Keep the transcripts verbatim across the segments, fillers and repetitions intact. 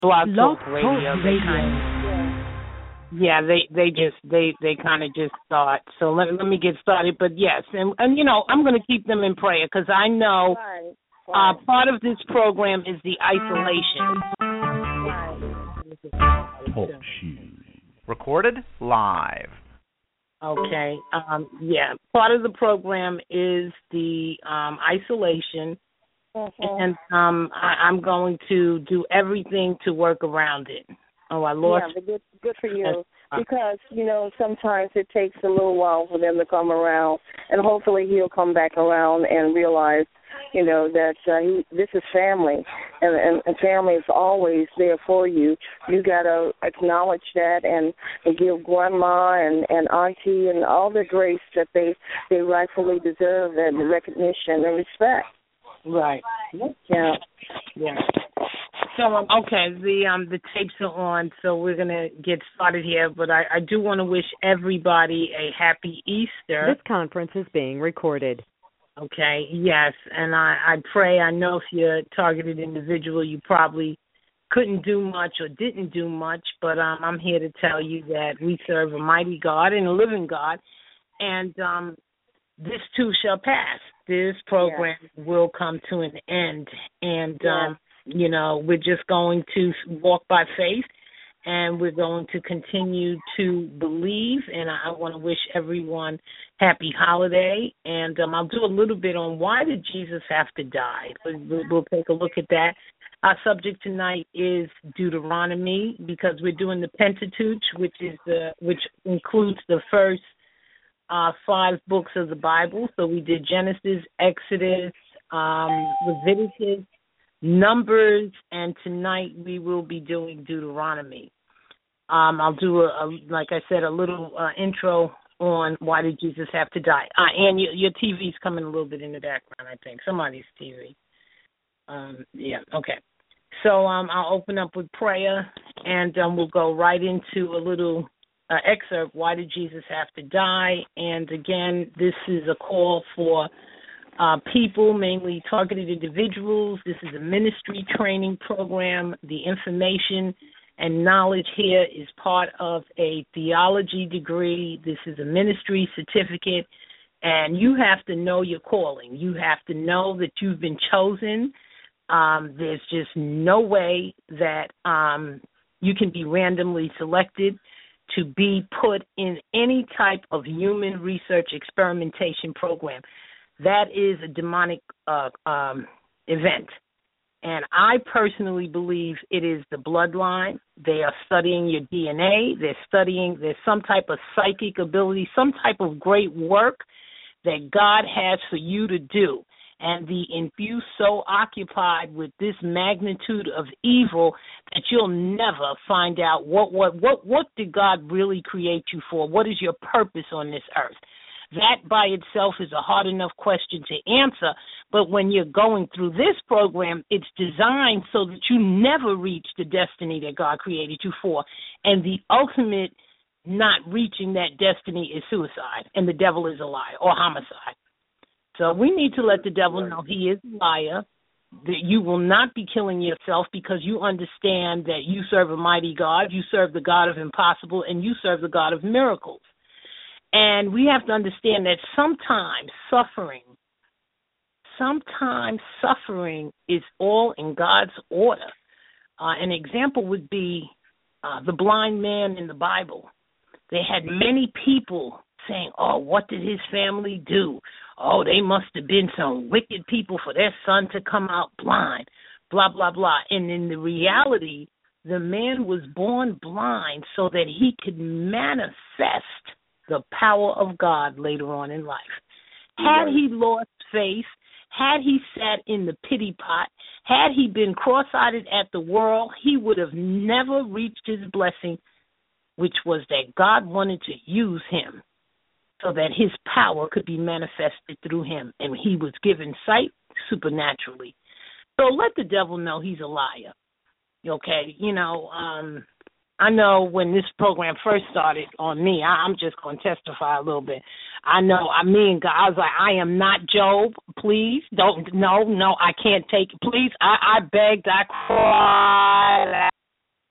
Blog Blog Talk Talk Radio. They Radio. kind of, yeah, they they just they they kind of just thought. So let let me get started. But yes, and and you know I'm going to keep them in prayer because I know Right. uh, Right. part of this program is the isolation. Right. Talk shoes. Recorded live. Okay. Um, yeah. Part of the program is the um, isolation, Mm-hmm. and um, I, I'm going to do everything to work around it. Oh, I Yeah, lost. but good, good for you. Uh, Because, you know, sometimes it takes a little while for them to come around, and hopefully he'll come back around and realize, you know, that uh, he, this is family, and, and, and family is always there for you. You got to acknowledge that and, and give grandma and, and auntie and all the grace that they, they rightfully deserve, and recognition and respect. Right. Yeah. Yeah. So um, okay, the um the tapes are on, so we're gonna get started here. But I, I do want to wish everybody a happy Easter. This conference is being recorded. Okay. Yes, and I, I pray. I know if you're a targeted individual, you probably couldn't do much or didn't do much, but um, I'm here to tell you that we serve a mighty God and a living God, and um, this too shall pass. This program yes. will come to an end, and yes. um, you know, we're just going to walk by faith, and we're going to continue to believe. And I want to wish everyone happy holiday. And um, I'll do a little bit on why did Jesus have to die. We'll, we'll take a look at that. Our subject tonight is Deuteronomy, because we're doing the Pentateuch, which is the which includes the first uh, five books of the Bible. So we did Genesis, Exodus, um, Leviticus, Numbers, and tonight we will be doing Deuteronomy. Um, I'll do, a, a, like I said, a little uh, intro on why did Jesus have to die. Uh, and your, your T V's coming a little bit in the background, I think. Somebody's T V. Um, yeah, okay. So um, I'll open up with prayer, and um, we'll go right into a little uh, excerpt, why did Jesus have to die? And again, this is a call for Uh, people, mainly targeted individuals. This is a ministry training program. The information and knowledge here is part of a theology degree. This is a ministry certificate, and you have to know your calling. You have to know that you've been chosen. Um, there's just no way that um, you can be randomly selected to be put in any type of human research experimentation program. That is a demonic uh, um, event. And I personally believe it is the bloodline. They are studying your D N A. They're studying, there's some type of psychic ability, some type of great work that God has for you to do. And the if you so occupied with this magnitude of evil that you'll never find out what, what, what, what did God really create you for? What is your purpose on this earth? That by itself is a hard enough question to answer, but when you're going through this program, it's designed so that you never reach the destiny that God created you for. And the ultimate not reaching that destiny is suicide, and the devil is a liar, or homicide. So we need to let the devil know he is a liar, that you will not be killing yourself because you understand that you serve a mighty God, you serve the God of impossible, and you serve the God of miracles. And we have to understand that sometimes suffering, sometimes suffering is all in God's order. Uh, an example would be uh, the blind man in the Bible. They had many people saying, oh, what did his family do? Oh, they must have been some wicked people for their son to come out blind, blah, blah, blah. And in the reality, the man was born blind so that he could manifest the power of God later on in life. Had he lost faith, had he sat in the pity pot, had he been cross-eyed at the world, he would have never reached his blessing, which was that God wanted to use him so that his power could be manifested through him, and he was given sight supernaturally. So let the devil know he's a liar. Okay, you know, um, I know when this program first started on me, I, I'm just going to testify a little bit. I know, I mean, God, I was like, I am not Job. Please don't, no, no, I can't take it. Please, I, I begged, I cried.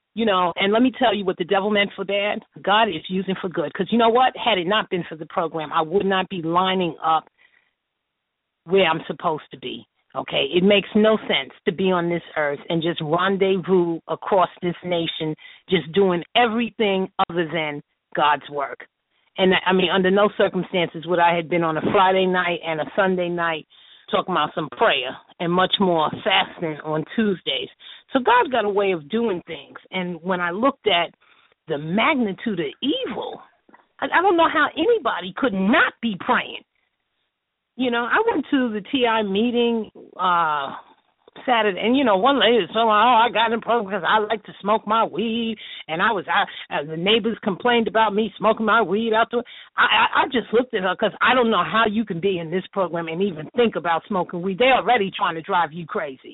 You know, and let me tell you what the devil meant for bad, God is using for good. Because you know what? Had it not been for the program, I would not be lining up where I'm supposed to be. Okay? It makes no sense to be on this earth and just rendezvous across this nation, just doing everything other than God's work. And, I mean, under no circumstances would I have been on a Friday night and a Sunday night talking about some prayer and much more fasting on Tuesdays. So God's got a way of doing things. And when I looked at the magnitude of evil, I, I don't know how anybody could not be praying. You know, I went to the T I meeting uh, Saturday, and, you know, one lady was saying, oh, I got in program because I like to smoke my weed, and I was, I, uh, the neighbors complained about me smoking my weed out there. I, I, I just looked at her because I don't know how you can be in this program and even think about smoking weed. They're already trying to drive you crazy.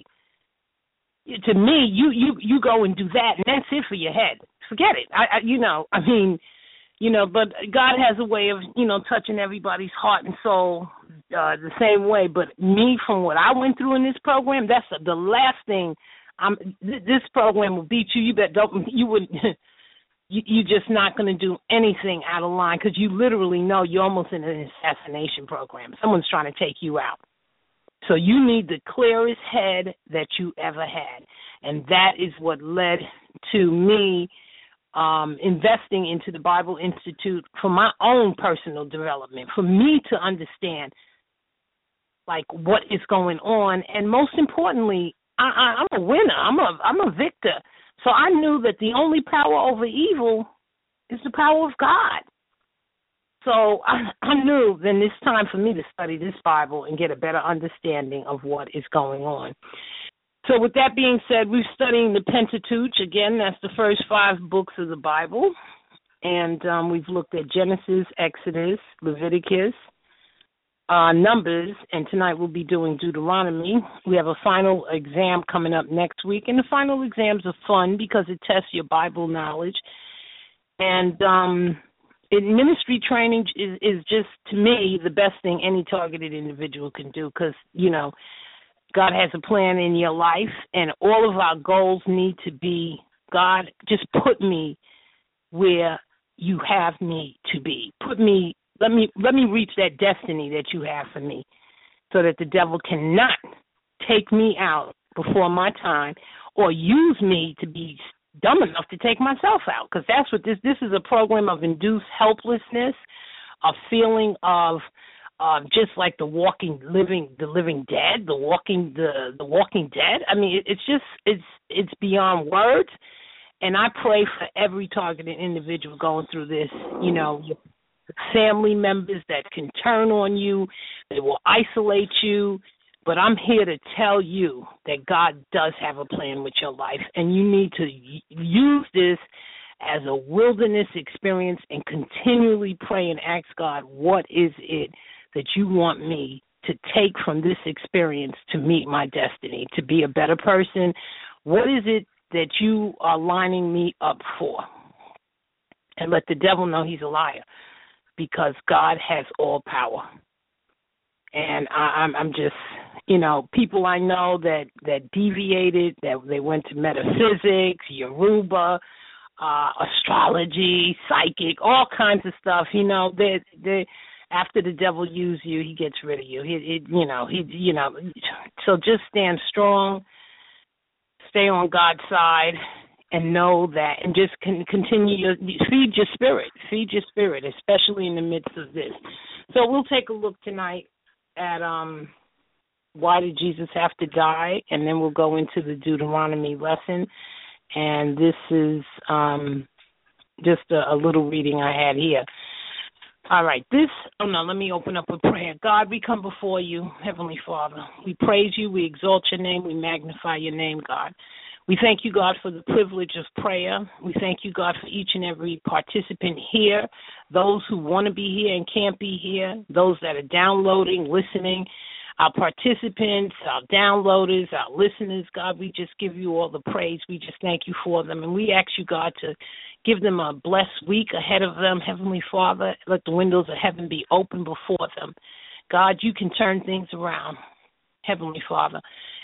To me, you, you, you go and do that, and that's it for your head. Forget it. I, I you know, I mean, you know, but God has a way of, you know, touching everybody's heart and soul uh, the same way. But me, from what I went through in this program, that's the last thing. I'm. Th- this program will beat you. You bet. Don't. You would. you, you're just not going to do anything out of line because you literally know you're almost in an assassination program. Someone's trying to take you out. So you need the clearest head that you ever had, and that is what led to me Um, investing into the Bible Institute for my own personal development, for me to understand, like, what is going on. And most importantly, I, I, I'm a winner. I'm a, I'm a victor. So I knew that the only power over evil is the power of God. So I, I knew then it's time for me to study this Bible and get a better understanding of what is going on. So with that being said, we're studying the Pentateuch. Again, that's the first five books of the Bible. And um, we've looked at Genesis, Exodus, Leviticus, uh, Numbers, and tonight we'll be doing Deuteronomy. We have a final exam coming up next week, and the final exams are fun because it tests your Bible knowledge. And um, it, ministry training is, is just, to me, the best thing any targeted individual can do because, you know, God has a plan in your life, and all of our goals need to be, God, just put me where you have me to be. Put me, let me let me reach that destiny that you have for me so that the devil cannot take me out before my time or use me to be dumb enough to take myself out, because that's what this, this is a program of induced helplessness, a feeling of Uh, just like the walking, living, the living dead, the walking, the the walking dead. I mean, it, it's just, it's it's beyond words. And I pray for every targeted individual going through this. You know, family members that can turn on you, they will isolate you. But I'm here to tell you that God does have a plan with your life, and you need to use this as a wilderness experience and continually pray and ask God, what is it that you want me to take from this experience to meet my destiny, to be a better person? What is it that you are lining me up for? And let the devil know he's a liar, because God has all power. And I, I'm, I'm just, you know, people I know that, that deviated, that they went to metaphysics, Yoruba, uh, astrology, psychic, all kinds of stuff, you know, they they after the devil uses you, he gets rid of you. He, he, you know, he, you know. So just stand strong, stay on God's side, and know that, and just con- continue your feed your spirit, feed your spirit, especially in the midst of this. So we'll take a look tonight at um, why did Jesus have to die, and then we'll go into the Deuteronomy lesson. And this is um, just a, a little reading I had here. All right, this, oh no, let me open up with prayer. God, we come before you, Heavenly Father. We praise you, we exalt your name, we magnify your name, God. We thank you, God, for the privilege of prayer. We thank you, God, for each and every participant here, those who want to be here and can't be here, those that are downloading, listening, our participants, our downloaders, our listeners. God, we just give you all the praise. We just thank you for them. And we ask you, God, to give them a blessed week ahead of them, Heavenly Father. Let the windows of heaven be open before them. God, you can turn things around, Heavenly Father.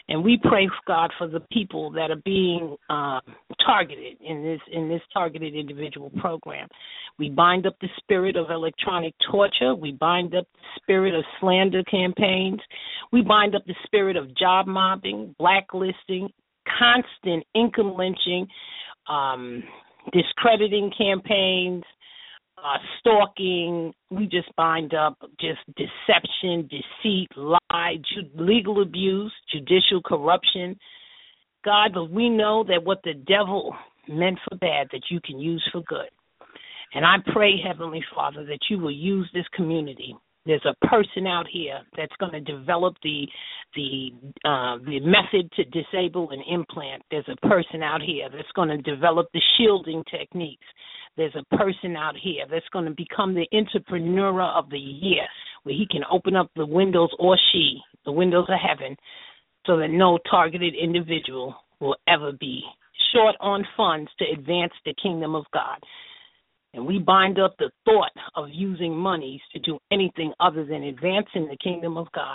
And we pray, God, for the people that are being uh, targeted in this in this targeted individual program. We bind up the spirit of electronic torture. We bind up the spirit of slander campaigns. We bind up the spirit of job mobbing, blacklisting, constant income lynching, um, discrediting campaigns, uh, stalking. We just bind up just deception, deceit, lie, ju- legal abuse, judicial corruption. God, but we know that what the devil meant for bad, that you can use for good. And I pray, Heavenly Father, that you will use this community. There's a person out here that's going to develop the the uh, the method to disable an implant. There's a person out here that's going to develop the shielding techniques. There's a person out here that's going to become the entrepreneur of the year, where he can open up the windows, or she, the windows of heaven, so that no targeted individual will ever be short on funds to advance the kingdom of God. And we bind up the thought of using monies to do anything other than advancing the kingdom of God.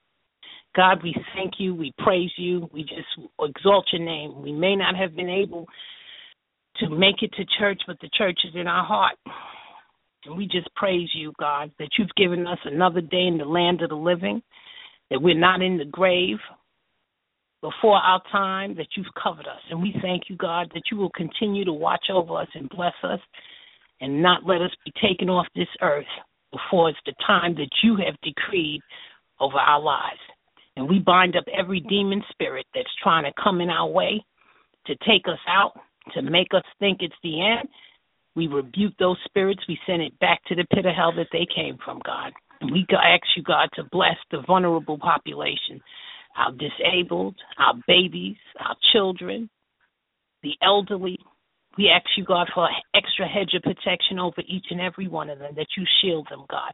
God, we thank you. We praise you. We just exalt your name. We may not have been able to make it to church, but the church is in our heart. And we just praise you, God, that you've given us another day in the land of the living, that we're not in the grave before our time, that you've covered us. And we thank you, God, that you will continue to watch over us and bless us, and not let us be taken off this earth before it's the time that you have decreed over our lives. And we bind up every demon spirit that's trying to come in our way to take us out, to make us think it's the end. We rebuke those spirits. We send it back to the pit of hell that they came from, God. And we ask you, God, to bless the vulnerable population, our disabled, our babies, our children, the elderly. We ask you, God, for an extra hedge of protection over each and every one of them, that you shield them, God.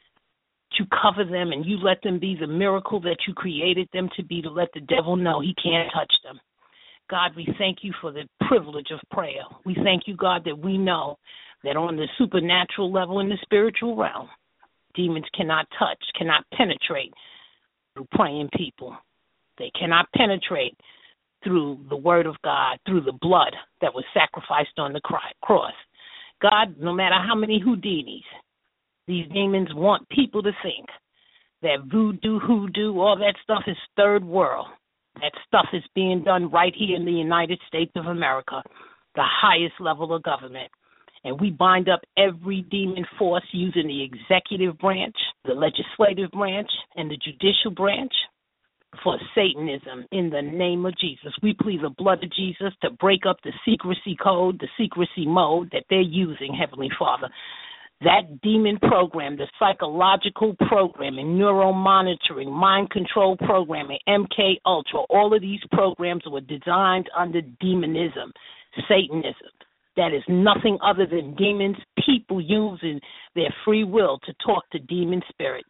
You cover them and you let them be the miracle that you created them to be, to let the devil know he can't touch them. God, we thank you for the privilege of prayer. We thank you, God, that we know that on the supernatural level, in the spiritual realm, demons cannot touch, cannot penetrate through praying people. They cannot penetrate through the word of God, through the blood that was sacrificed on the cross. God, no matter how many Houdinis, these demons want people to think that voodoo, hoodoo, all that stuff is third world. That stuff is being done right here in the United States of America, the highest level of government. And we bind up every demon force using the executive branch, the legislative branch, and the judicial branch for Satanism in the name of Jesus. We plead the blood of Jesus to break up the secrecy code, the secrecy mode that they're using, Heavenly Father. That demon program, the psychological programming, neuromonitoring, mind control programming, M K Ultra, all of these programs were designed under demonism, Satanism. That is nothing other than demons, people using their free will to talk to demon spirits,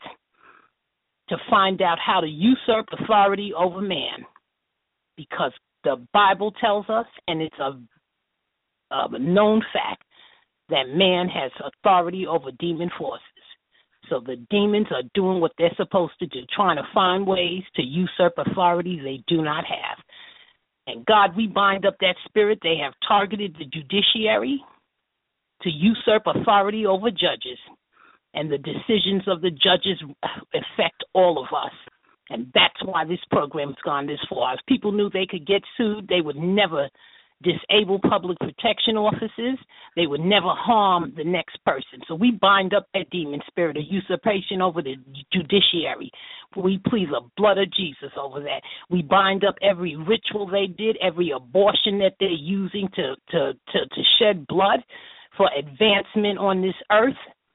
to find out how to usurp authority over man, because the Bible tells us, and it's a, a known fact, that man has authority over demon forces. So the demons are doing what they're supposed to do, trying to find ways to usurp authority they do not have. And God, we bind up that spirit. They have targeted the judiciary to usurp authority over judges. And the decisions of the judges affect all of us. And that's why this program's gone this far. If people knew they could get sued, they would never disable public protection officers. They would never harm the next person. So we bind up that demon spirit of usurpation over the judiciary. We plead the blood of Jesus over that. We bind up every ritual they did, every abortion that they're using to, to, to, to shed blood for advancement on this earth.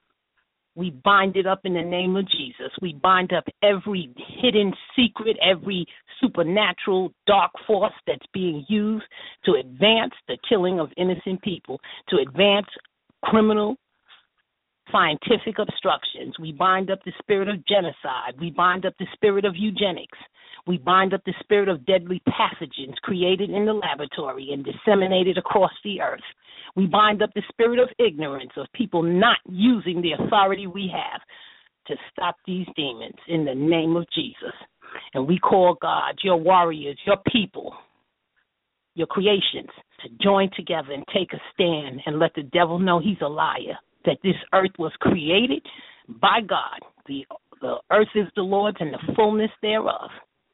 We bind it up in the name of Jesus. We bind up every hidden secret, every supernatural dark force that's being used to advance the killing of innocent people, to advance criminal scientific obstructions. We bind up the spirit of genocide. We bind up the spirit of eugenics. We bind up the spirit of deadly pathogens created in the laboratory and disseminated across the earth. We bind up the spirit of ignorance, of people not using the authority we have to stop these demons in the name of Jesus. And we call God, your warriors, your people, your creations, to join together and take a stand and let the devil know he's a liar, that this earth was created by God. The, the earth is the Lord's and the fullness thereof.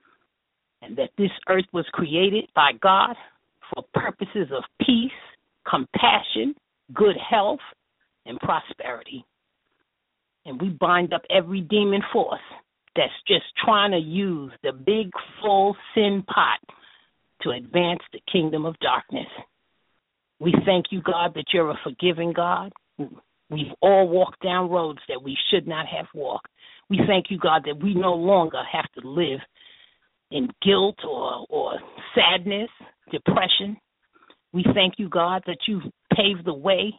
And that this earth was created by God for purposes of peace, compassion, good health, and prosperity. And we bind up every demon force that's just trying to use the big, full sin pot to advance the kingdom of darkness. We thank you, God, that you're a forgiving God. We've all walked down roads that we should not have walked. We thank you, God, that we no longer have to live in guilt or, or sadness, depression. We thank you, God, that you've paved the way.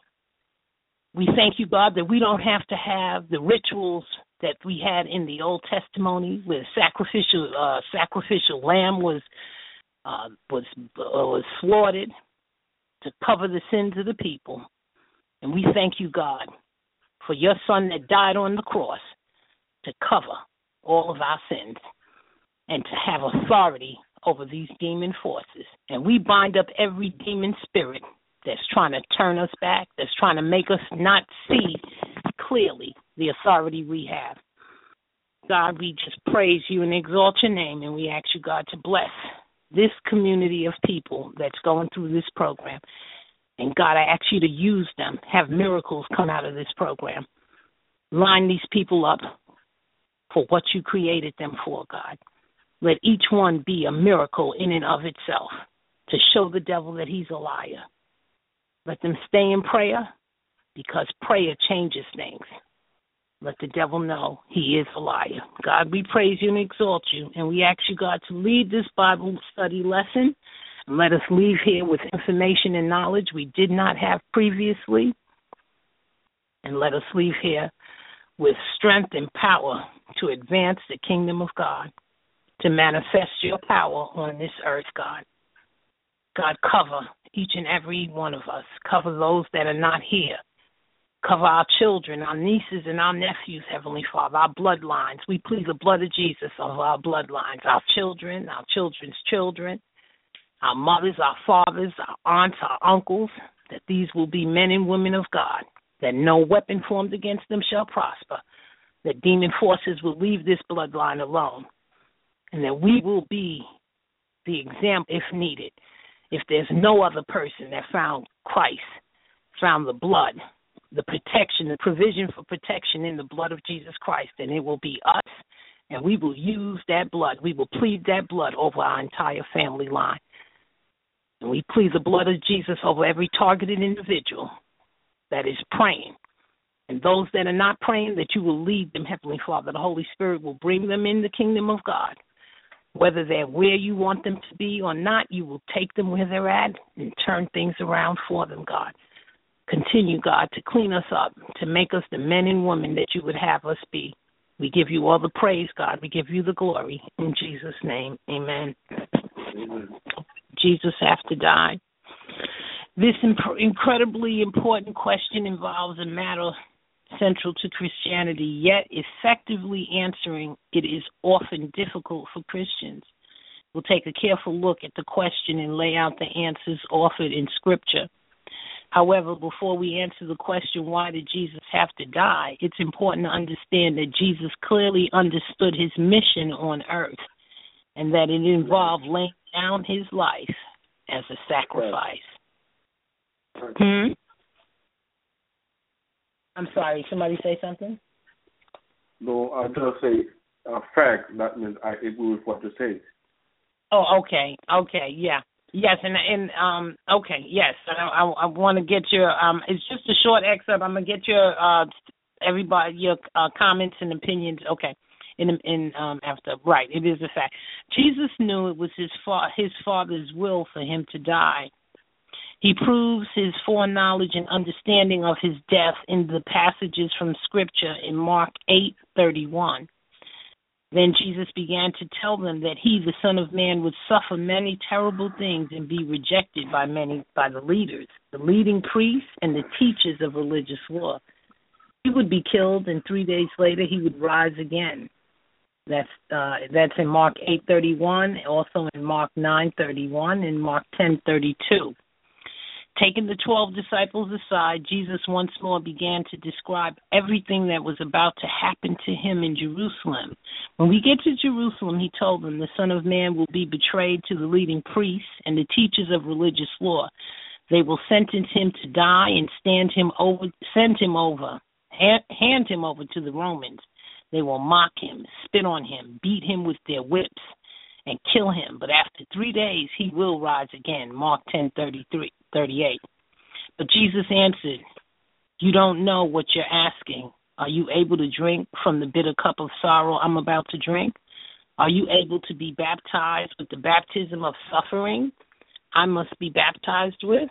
We thank you, God, that we don't have to have the rituals that we had in the Old Testimony, where sacrificial uh, sacrificial lamb was uh, was uh, was slaughtered to cover the sins of the people. And we thank you, God, for your Son that died on the cross to cover all of our sins and to have authority over these demon forces. And we bind up every demon spirit that's trying to turn us back, that's trying to make us not see clearly the authority we have. God, we just praise you and exalt your name, and we ask you, God, to bless this community of people that's going through this program. And God, I ask you to use them, have miracles come out of this program. Line these people up for what you created them for, God. Let each one be a miracle in and of itself to show the devil that he's a liar. Let them stay in prayer, because prayer changes things. Let the devil know he is a liar. God, we praise you and exalt you, and we ask you, God, to lead this Bible study lesson, and let us leave here with information and knowledge we did not have previously, and let us leave here with strength and power to advance the kingdom of God, to manifest your power on this earth, God. God, cover each and every one of us. Cover those that are not here. Cover our children, our nieces, and our nephews, Heavenly Father, our bloodlines. We plead the blood of Jesus over our bloodlines, our children, our children's children, our mothers, our fathers, our aunts, our uncles, that these will be men and women of God, that no weapon formed against them shall prosper, that demon forces will leave this bloodline alone, and that we will be the example if needed. If there's no other person that found Christ, found the blood, the protection, the provision for protection in the blood of Jesus Christ, then it will be us, and we will use that blood. We will plead that blood over our entire family line. And we plead the blood of Jesus over every targeted individual that is praying. And those that are not praying, that you will lead them, Heavenly Father. The Holy Spirit will bring them in the kingdom of God. Whether they're where you want them to be or not, you will take them where they're at and turn things around for them, God. Continue, God, to clean us up, to make us the men and women that you would have us be. We give you all the praise, God. We give you the glory. In Jesus' name, amen. Amen. Jesus have to die. This imp- incredibly important question involves a matter central to Christianity, yet effectively answering it is often difficult for Christians. We'll take a careful look at the question and lay out the answers offered in Scripture. However, before we answer the question, why did Jesus have to die, it's important to understand that Jesus clearly understood his mission on earth and that it involved laying down his life as a sacrifice. Hmm? I'm sorry, somebody say something? No, I'm going to say a fact. That means I agree with what you say. Oh, okay, okay, yeah. Yes, and and um, okay, yes. I I, I want to get your um. It's just a short excerpt. I'm gonna get your uh everybody your uh, comments and opinions. Okay, in in um after right. It is a fact. Jesus knew it was his fa- his Father's will for him to die. He proves his foreknowledge and understanding of his death in the passages from Scripture in Mark eight thirty-one. Then Jesus began to tell them that he, the Son of Man, would suffer many terrible things and be rejected by many, by the leaders, the leading priests, and the teachers of religious law. He would be killed, and three days later he would rise again. That's uh, that's in Mark eight thirty-one, also in Mark nine thirty-one, and Mark ten thirty-two. Taking the twelve disciples aside, Jesus once more began to describe everything that was about to happen to him in Jerusalem. When we get to Jerusalem, he told them, the Son of Man will be betrayed to the leading priests and the teachers of religious law. They will sentence him to die and stand him over, send him over, hand, hand him over to the Romans. They will mock him, spit on him, beat him with their whips, and kill him. But after three days, he will rise again. Mark ten thirty-three, thirty-eight. But Jesus answered, you don't know what you're asking. Are you able to drink from the bitter cup of sorrow I'm about to drink? Are you able to be baptized with the baptism of suffering I must be baptized with?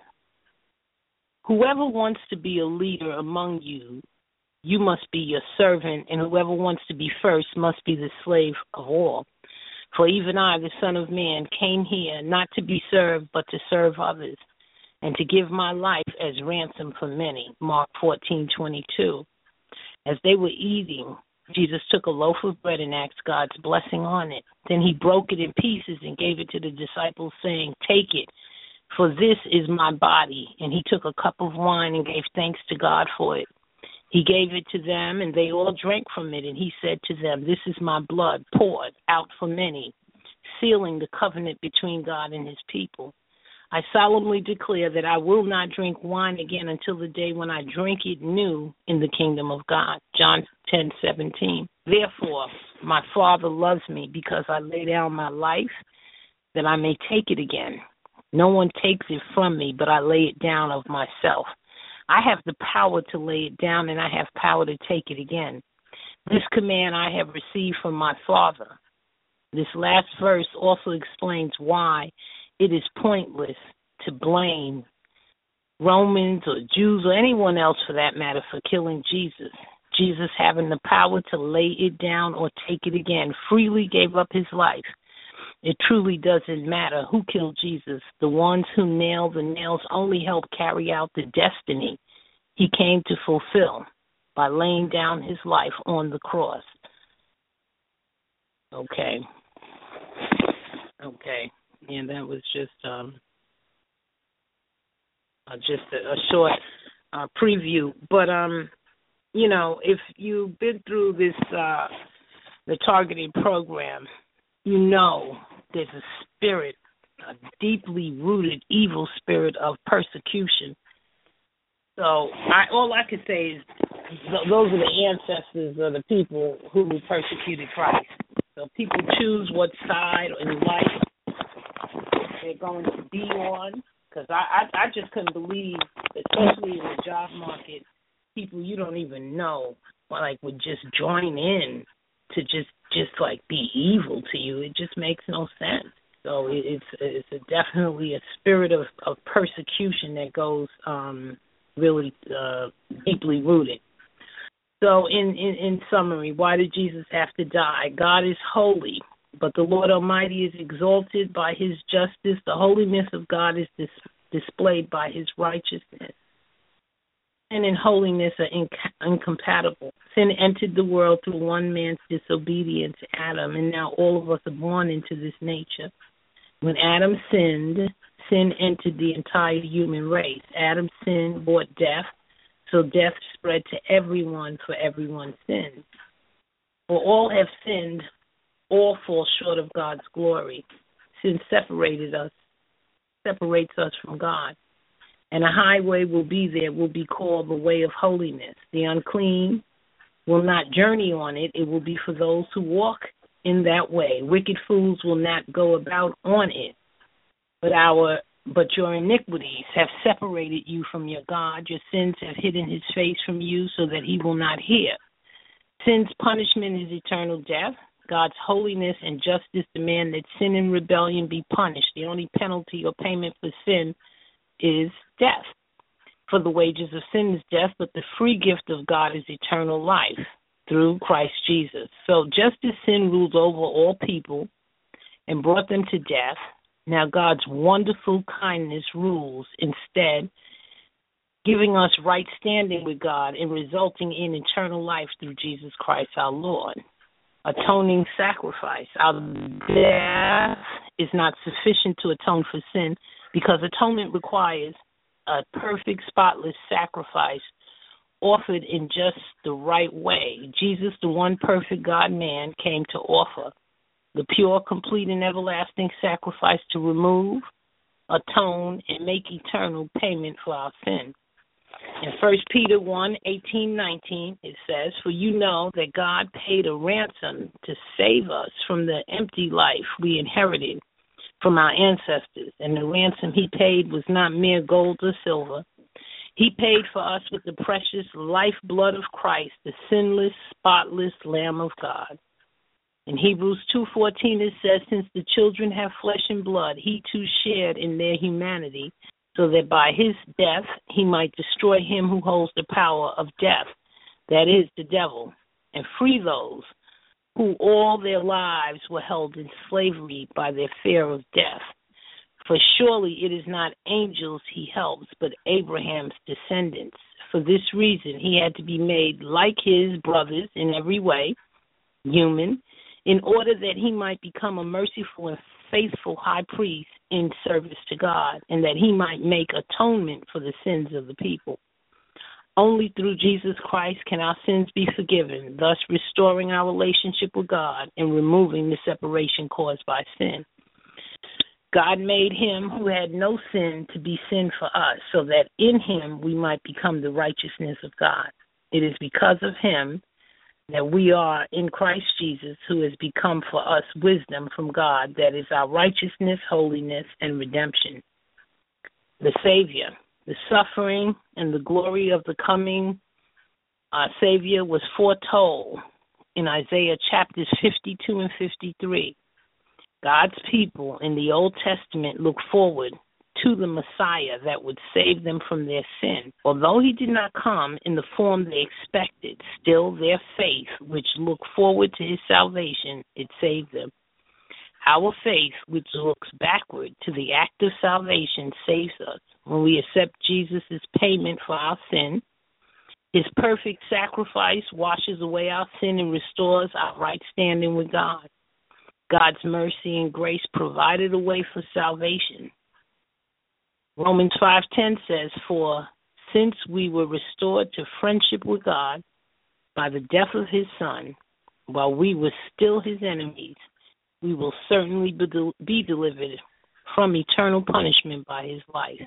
Whoever wants to be a leader among you, you must be your servant, and whoever wants to be first must be the slave of all. For even I, the Son of Man, came here not to be served, but to serve others, and to give my life as ransom for many. Mark fourteen twenty-two. As they were eating, Jesus took a loaf of bread and asked God's blessing on it. Then he broke it in pieces and gave it to the disciples, saying, take it, for this is my body. And he took a cup of wine and gave thanks to God for it. He gave it to them, and they all drank from it, and he said to them, this is my blood poured out for many, sealing the covenant between God and his people. I solemnly declare that I will not drink wine again until the day when I drink it new in the kingdom of God. John ten seventeen. Therefore, my Father loves me because I lay down my life that I may take it again. No one takes it from me, but I lay it down of myself. I have the power to lay it down, and I have power to take it again. This command I have received from my Father. This last verse also explains why it is pointless to blame Romans or Jews or anyone else, for that matter, for killing Jesus. Jesus, having the power to lay it down or take it again, freely gave up his life. It truly doesn't matter who killed Jesus. The ones who nailed the nails only help carry out the destiny he came to fulfill by laying down his life on the cross. Okay. Okay. And that was just um, uh, just a, a short uh, preview. But, um, you know, if you've been through this, uh, the targeting program, you know there's a spirit, a deeply rooted evil spirit of persecution. So I, all I can say is th- those are the ancestors of the people who persecuted Christ. So people choose what side in life they're going to be on. Because I, I, I just couldn't believe, especially in the job market, people you don't even know like would just join in to just just like be evil to you. It just makes no sense. So it, it's it's a definitely a spirit of, of persecution that goes um, really uh, deeply rooted. So in, in, in summary, why did Jesus have to die? God is holy, but the Lord Almighty is exalted by his justice. The holiness of God is dis- displayed by his righteousness. Sin and holiness are inc- incompatible. Sin entered the world through one man's disobedience, Adam, and now all of us are born into this nature. When Adam sinned, sin entered the entire human race. Adam's sin brought death, so death spread to everyone, for everyone sinned. For all have sinned, all fall short of God's glory. Sin separated us, separates us from God. And a highway will be there, will be called the way of holiness. The unclean will not journey on it. It will be for those who walk in that way. Wicked fools will not go about on it. But our but your iniquities have separated you from your God. Your sins have hidden his face from you so that he will not hear. Sin's punishment is eternal death. God's holiness and justice demand that sin and rebellion be punished. The only penalty or payment for sin is death. For the wages of sin is death, but the free gift of God is eternal life through Christ Jesus. So just as sin ruled over all people and brought them to death, now God's wonderful kindness rules instead, giving us right standing with God and resulting in eternal life through Jesus Christ our Lord. atoning sacrifice. Our death is not sufficient to atone for sin because atonement requires a perfect, spotless sacrifice offered in just the right way. Jesus, the one perfect God-man, came to offer the pure, complete, and everlasting sacrifice to remove, atone, and make eternal payment for our sin. In First Peter one, eighteen, nineteen, it says, "For you know that God paid a ransom to save us from the empty life we inherited from our ancestors, and the ransom he paid was not mere gold or silver. He paid for us with the precious lifeblood of Christ, the sinless, spotless Lamb of God." In Hebrews two fourteen, it says, "Since the children have flesh and blood, he too shared in their humanity, so that by his death he might destroy him who holds the power of death, that is, the devil, and free those who all their lives were held in slavery by their fear of death. For surely it is not angels he helps, but Abraham's descendants. For this reason he had to be made like his brothers in every way, human, in order that he might become a merciful and faithful high priest in service to God, and that he might make atonement for the sins of the people. Only through Jesus Christ can our sins be forgiven, thus restoring our relationship with God and removing the separation caused by sin. God made him who had no sin to be sin for us, so that in him we might become the righteousness of God. It is because of him that we are in Christ Jesus, who has become for us wisdom from God, that is our righteousness, holiness, and redemption. The Savior, the suffering and the glory of the coming uh, Savior was foretold in Isaiah chapters fifty-two and fifty-three. God's people in the Old Testament look forward to the Messiah that would save them from their sin. Although he did not come in the form they expected, still their faith, which looked forward to his salvation, it saved them. Our faith, which looks backward to the act of salvation, saves us when we accept Jesus' payment for our sin. His perfect sacrifice washes away our sin and restores our right standing with God. God's mercy and grace provided a way for salvation. Romans five ten says, "For since we were restored to friendship with God by the death of his Son, while we were still his enemies, we will certainly be delivered from eternal punishment by his life."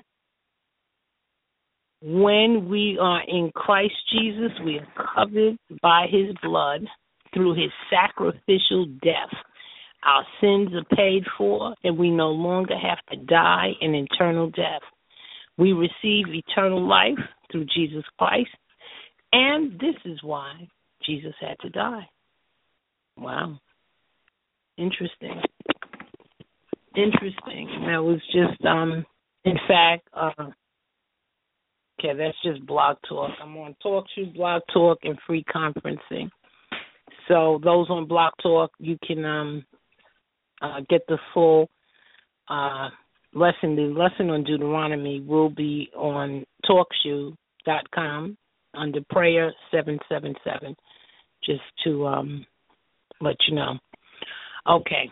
When we are in Christ Jesus, we are covered by his blood through his sacrificial death. Our sins are paid for, and we no longer have to die an eternal death. We receive eternal life through Jesus Christ, and this is why Jesus had to die. Wow. Interesting. Interesting. That was just, um, in fact, uh, okay, that's just Blog Talk. I'm on TalkShoe, Blog Talk, and Free Conferencing. So those on Blog Talk, you can um, uh, get the full uh, lesson. The lesson on Deuteronomy will be on TalkShoe dot com under Prayer seven seven seven, just to um, let you know. Okay.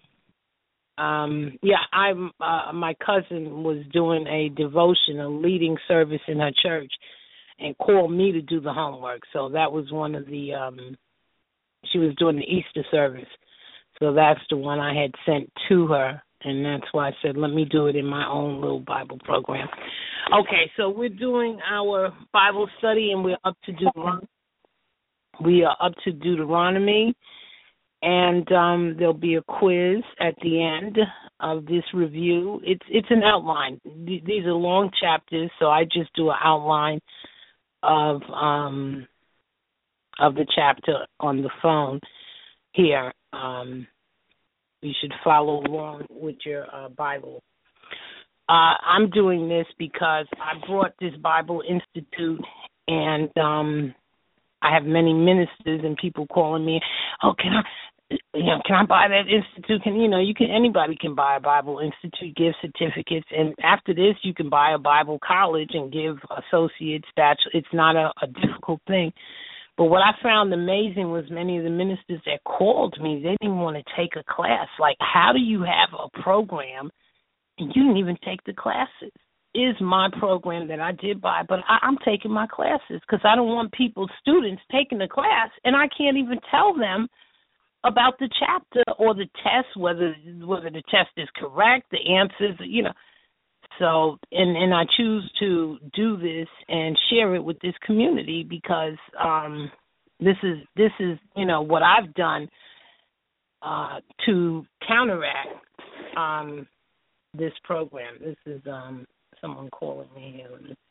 Um, yeah, I'm. Uh, my cousin was doing a devotion, a leading service in her church, and called me to do the homework. So that was one of the. Um, she was doing the Easter service, so that's the one I had sent to her, and that's why I said, let me do it in my own little Bible program. Okay, so we're doing our Bible study, and we're up to Deuteronomy. We are up to Deuteronomy. And um, there'll be a quiz at the end of this review. It's it's an outline. These are long chapters, so I just do an outline of um, of the chapter on the phone here. Um, you should follow along with your uh, Bible. Uh, I'm doing this because I brought this Bible Institute, and um, I have many ministers and people calling me, oh, can I... You know, can I buy that institute? Can you know? You can. Anybody can buy a Bible Institute, give certificates, and after this, you can buy a Bible college and give associates, bachelor. It's not a, a difficult thing, But what I found amazing was many of the ministers that called me, they didn't want to take a class. Like, how do you have a program and you didn't even take the classes? Is my program that I did buy, but I, I'm taking my classes because I don't want people, students, taking the class, and I can't even tell them about the chapter or the test, whether whether the test is correct, the answers, you know. So, and, and I choose to do this and share it with this community because um, this is, this is, you know, what I've done uh, to counteract um, this program. This is um, someone calling me here. Let me see.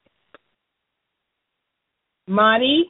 Marty?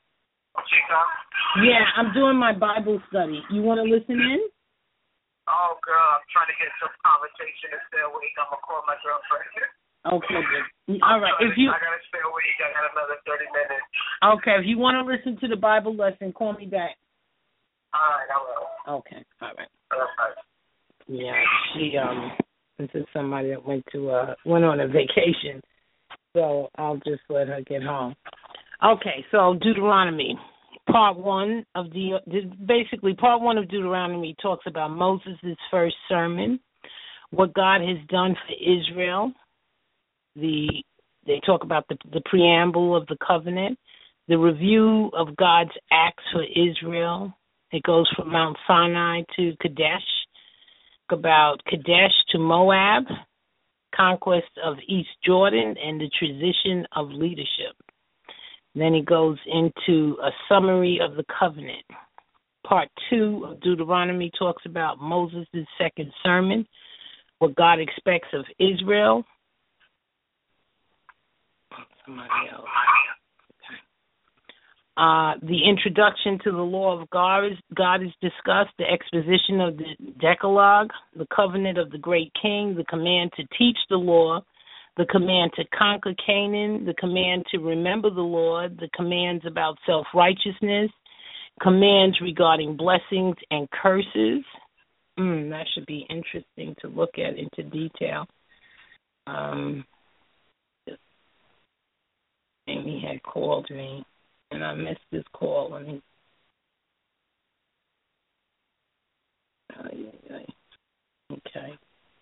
Yeah, I'm doing my Bible study. You want to listen in? Oh, girl, I'm trying to get some conversation and stay awake. I'm going to call my girlfriend. Okay, good. All right. If you, I got to stay awake. I got another thirty minutes. Okay, if you want to listen to the Bible lesson, call me back. All right, I will. Okay, all right. All right. Yeah, she, um, this is somebody that went to, uh, went on a vacation, so I'll just let her get home. Okay, so Deuteronomy. Part one of the, basically part one of Deuteronomy talks about Moses' first sermon, what God has done for Israel. The They talk about the, the preamble of the covenant, the review of God's acts for Israel. It goes from Mount Sinai to Kadesh, about Kadesh to Moab, conquest of East Jordan, and the transition of leadership. Then he goes into a summary of the covenant. Part two of Deuteronomy talks about Moses' second sermon, what God expects of Israel. Somebody else. Okay. Uh, the introduction to the law of God is, God is discussed, the exposition of the Decalogue, the covenant of the great king, the command to teach the law, the command to conquer Canaan, the command to remember the Lord, the commands about self-righteousness, commands regarding blessings and curses. Mm, that should be interesting to look at into detail. Um, Amy had called me, and I missed this call. Let me... Okay.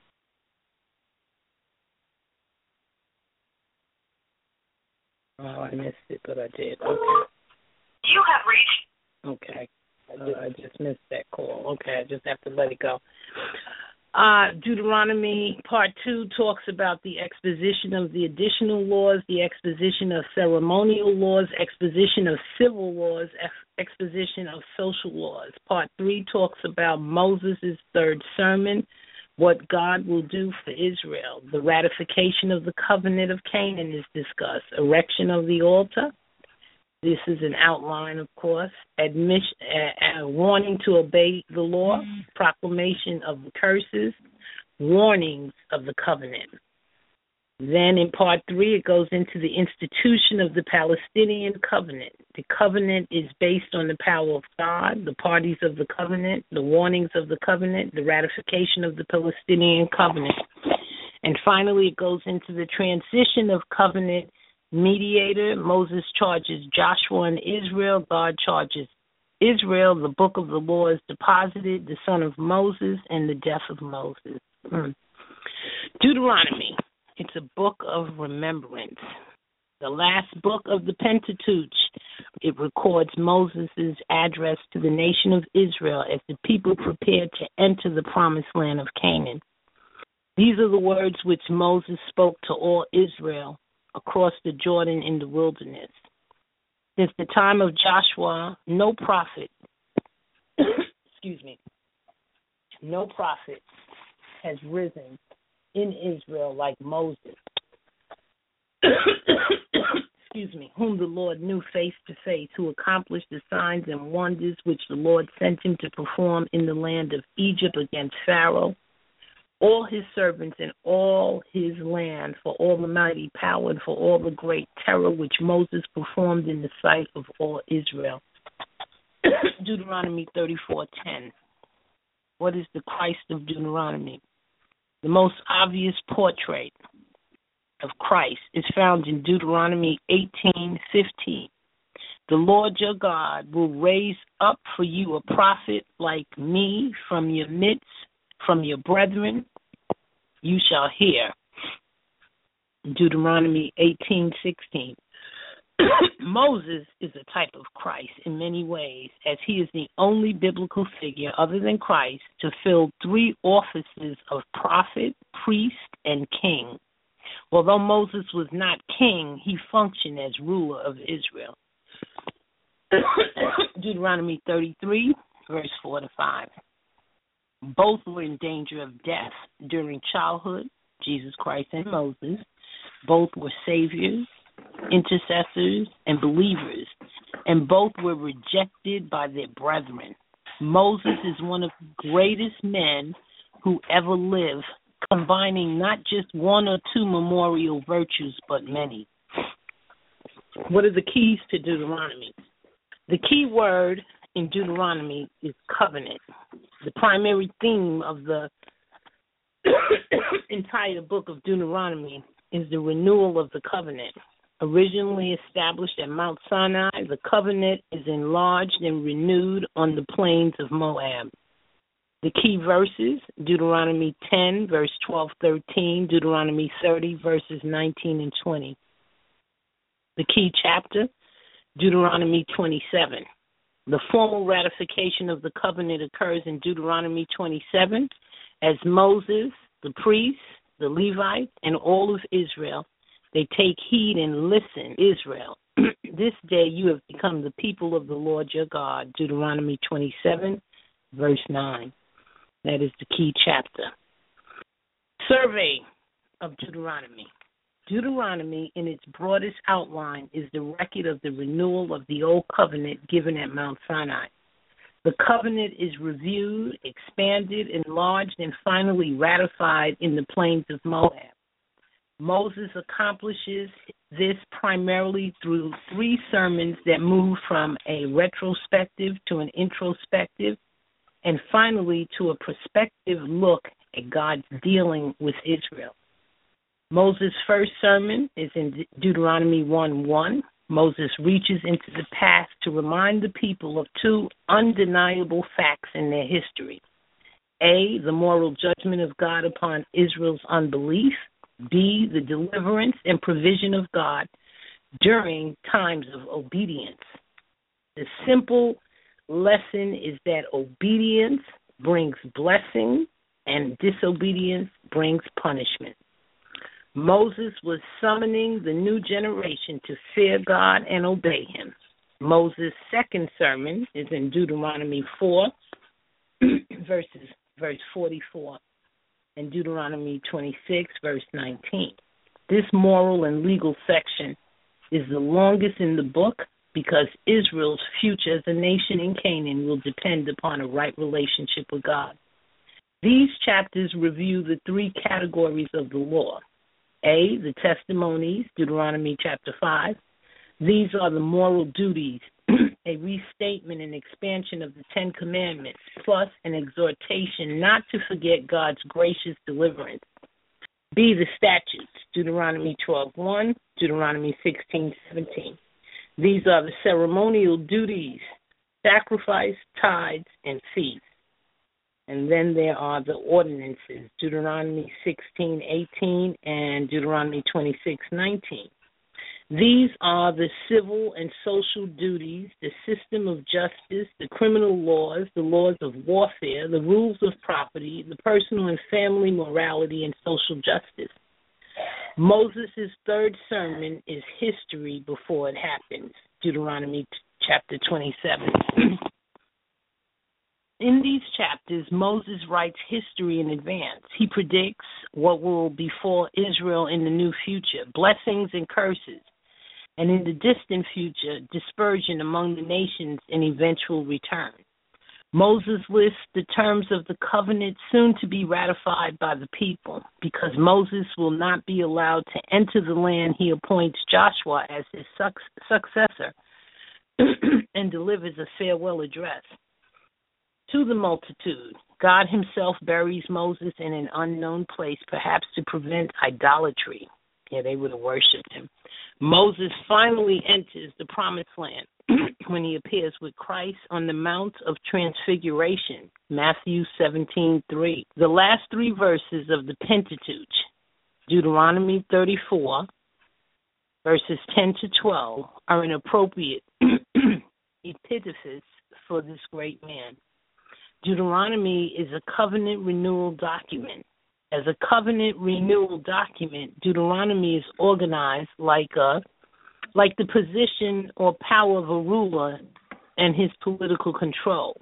Oh, I missed it, but I did. Okay. You have reached. Okay. Uh, I just missed that call. Okay, I just have to let it go. Uh, Deuteronomy Part two talks about the exposition of the additional laws, the exposition of ceremonial laws, exposition of civil laws, ex- exposition of social laws. Part three talks about Moses' third sermon, what God will do for Israel. The ratification of the covenant of Canaan is discussed. Erection of the altar. This is an outline, of course. Admission, uh, uh, warning to obey the law. Proclamation of the curses. Warnings of the covenant. Then in part three, it goes into the institution of the Palestinian covenant. The covenant is based on the power of God, the parties of the covenant, the warnings of the covenant, the ratification of the Palestinian covenant. And finally, it goes into the transition of covenant mediator. Moses charges Joshua and Israel. God charges Israel. The book of the law is deposited, the son of Moses, and the death of Moses. Mm. Deuteronomy. It's a book of remembrance. The last book of the Pentateuch. It records Moses' address to the nation of Israel as the people prepared to enter the promised land of Canaan. These are the words which Moses spoke to all Israel across the Jordan in the wilderness. Since the time of Joshua, no prophet, excuse me, no prophet has risen in Israel like Moses, excuse me, whom the Lord knew face to face, who accomplished the signs and wonders which the Lord sent him to perform in the land of Egypt against Pharaoh, all his servants and all his land, for all the mighty power and for all the great terror which Moses performed in the sight of all Israel. Deuteronomy thirty-four ten. What is the Christ of Deuteronomy? The most obvious portrait of Christ is found in Deuteronomy eighteen fifteen. The Lord your God will raise up for you a prophet like me from your midst, from your brethren. You shall hear. Deuteronomy eighteen sixteen. Moses is a type of Christ in many ways, as he is the only biblical figure other than Christ to fill three offices of prophet, priest, and king. Although Moses was not king, he functioned as ruler of Israel. Deuteronomy thirty-three, verse four to five. Both were in danger of death during childhood, Jesus Christ and Moses. Both were saviors, intercessors, and believers, and both were rejected by their brethren. Moses is one of the greatest men who ever lived, combining not just one or two memorial virtues, but many. What are the keys to Deuteronomy? The key word in Deuteronomy is covenant. The primary theme of the entire book of Deuteronomy is the renewal of the covenant. Originally established at Mount Sinai, the covenant is enlarged and renewed on the plains of Moab. The key verses, Deuteronomy ten, verse twelve, thirteen, Deuteronomy thirty, verses nineteen and twenty. The key chapter, Deuteronomy twenty-seven. The formal ratification of the covenant occurs in Deuteronomy twenty-seven as Moses, the priests, the Levites, and all of Israel, they take heed and listen, Israel. This day you have become the people of the Lord your God, Deuteronomy twenty-seven, verse nine. That is the key chapter. Survey of Deuteronomy. Deuteronomy, in its broadest outline, is the record of the renewal of the old covenant given at Mount Sinai. The covenant is reviewed, expanded, enlarged, and finally ratified in the plains of Moab. Moses accomplishes this primarily through three sermons that move from a retrospective to an introspective, and finally to a prospective look at God's dealing with Israel. Moses' first sermon is in Deuteronomy one one. Moses reaches into the past to remind the people of two undeniable facts in their history. A, the moral judgment of God upon Israel's unbelief. B, the deliverance and provision of God during times of obedience. The simple lesson is that obedience brings blessing and disobedience brings punishment. Moses was summoning the new generation to fear God and obey him. Moses' second sermon is in Deuteronomy four, verses, verse forty-four, and Deuteronomy twenty-six, verse nineteen. This moral and legal section is the longest in the book because Israel's future as a nation in Canaan will depend upon a right relationship with God. These chapters review the three categories of the law. A, the testimonies, Deuteronomy chapter five. These are the moral duties, a restatement and expansion of the Ten Commandments, plus an exhortation not to forget God's gracious deliverance. B, the statutes, Deuteronomy twelve one, Deuteronomy sixteen seventeen. These are the ceremonial duties, sacrifice, tithes, and feasts. And then there are the ordinances, Deuteronomy sixteen eighteen and Deuteronomy twenty-six nineteen. These are the civil and social duties, the system of justice, the criminal laws, the laws of warfare, the rules of property, the personal and family morality, and social justice. Moses' third sermon is history before it happens, Deuteronomy chapter twenty-seven. In these chapters, Moses writes history in advance. He predicts what will befall Israel in the new future, blessings and curses, and in the distant future, dispersion among the nations and eventual return. Moses lists the terms of the covenant soon to be ratified by the people, because Moses will not be allowed to enter the land. He appoints Joshua as his successor and delivers a farewell address to the multitude. God himself buries Moses in an unknown place, perhaps to prevent idolatry. Yeah, they would have worshipped him. Moses finally enters the promised land. when he appears with Christ on the Mount of Transfiguration, Matthew seventeen three. The last three verses of the Pentateuch, Deuteronomy thirty-four, verses ten to twelve, are an appropriate epitaph for this great man. Deuteronomy is a covenant renewal document. As a covenant renewal document, Deuteronomy is organized like a like the position or power of a ruler and his political control.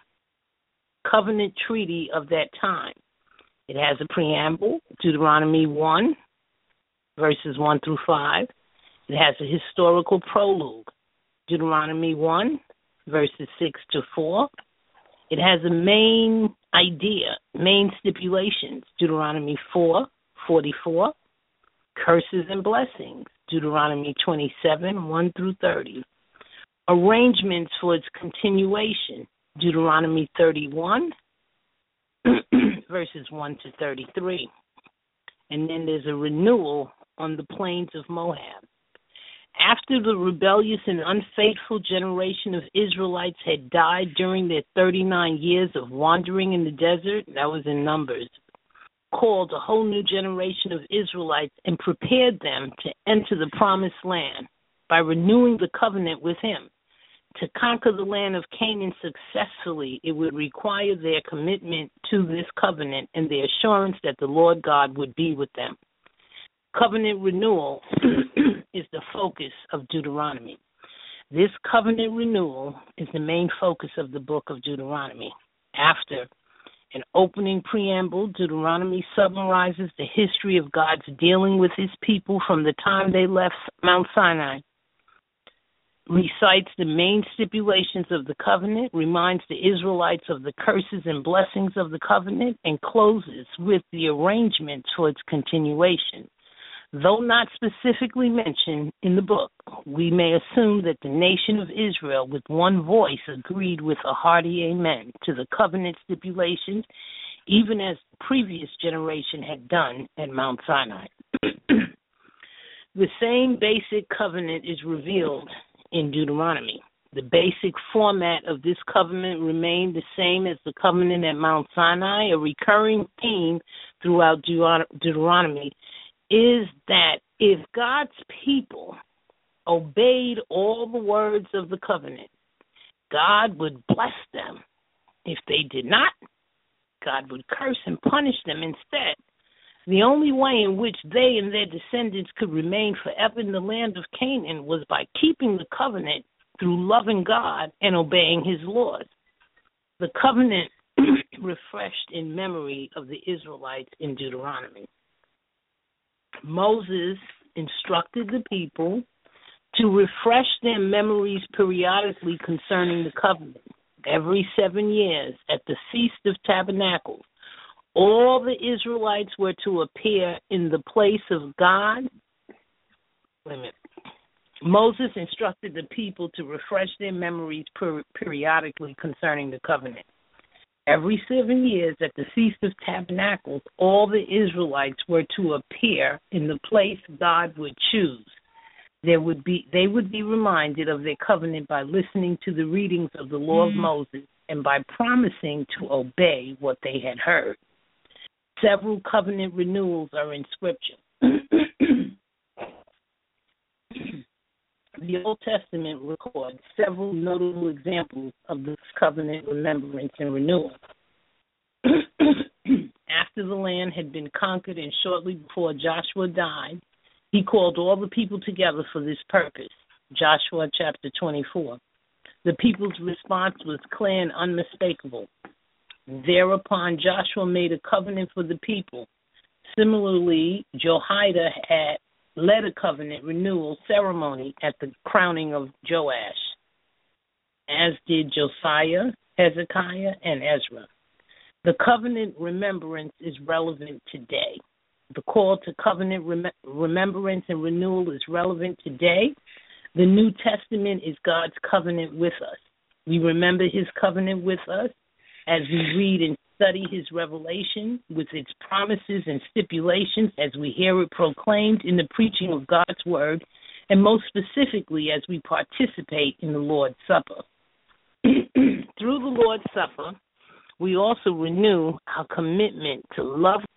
Covenant treaty of that time. It has a preamble, Deuteronomy one, verses one through five. It has a historical prologue, Deuteronomy one, verses six to four. It has a main idea, main stipulations, Deuteronomy four, forty-four. Curses and blessings, Deuteronomy twenty-seven, one through thirty. Arrangements for its continuation, Deuteronomy thirty-one, verses one to thirty-three. And then there's a renewal on the plains of Moab. After the rebellious and unfaithful generation of Israelites had died during their thirty-nine years of wandering in the desert, that was in Numbers, called a whole new generation of Israelites and prepared them to enter the promised land by renewing the covenant with him. To conquer the land of Canaan successfully, it would require their commitment to this covenant and the assurance that the Lord God would be with them. Covenant renewal is the focus of Deuteronomy. This covenant renewal is the main focus of the book of Deuteronomy. After an opening preamble, Deuteronomy summarizes the history of God's dealing with his people from the time they left Mount Sinai, recites the main stipulations of the covenant, reminds the Israelites of the curses and blessings of the covenant, and closes with the arrangements for its continuation. Though not specifically mentioned in the book, we may assume that the nation of Israel with one voice agreed with a hearty amen to the covenant stipulations, even as the previous generation had done at Mount Sinai. The same basic covenant is revealed in Deuteronomy. The basic format of this covenant remained the same as the covenant at Mount Sinai. A recurring theme throughout Deuteronomy is that if God's people obeyed all the words of the covenant, God would bless them. If they did not, God would curse and punish them instead. The only way in which they and their descendants could remain forever in the land of Canaan was by keeping the covenant through loving God and obeying his laws. The covenant refreshed in memory of the Israelites in Deuteronomy. Moses instructed the people to refresh their memories periodically concerning the covenant. Every seven years at the Feast of Tabernacles, all the Israelites were to appear in the place of God. Wait a minute. Moses instructed the people to refresh their memories per- periodically concerning the covenant. Every seven years at the Feast of Tabernacles, all the Israelites were to appear in the place God would choose. There would be, they would be reminded of their covenant by listening to the readings of the law of Moses and by promising to obey what they had heard. Several covenant renewals are in Scripture. The Old Testament records several notable examples of this covenant remembrance and renewal. After the land had been conquered and shortly before Joshua died, he called all the people together for this purpose. Joshua chapter twenty-four. The people's response was clear and unmistakable. Thereupon Joshua made a covenant for the people. Similarly, Jehoiada had led a covenant renewal ceremony at the crowning of Joash, as did Josiah, Hezekiah, and Ezra. The covenant remembrance is relevant today. The call to covenant rem- remembrance and renewal is relevant today. The New Testament is God's covenant with us. We remember his covenant with us as we read and study his revelation with its promises and stipulations, as we hear it proclaimed in the preaching of God's word, and most specifically as we participate in the Lord's Supper. Through the Lord's Supper, we also renew our commitment to love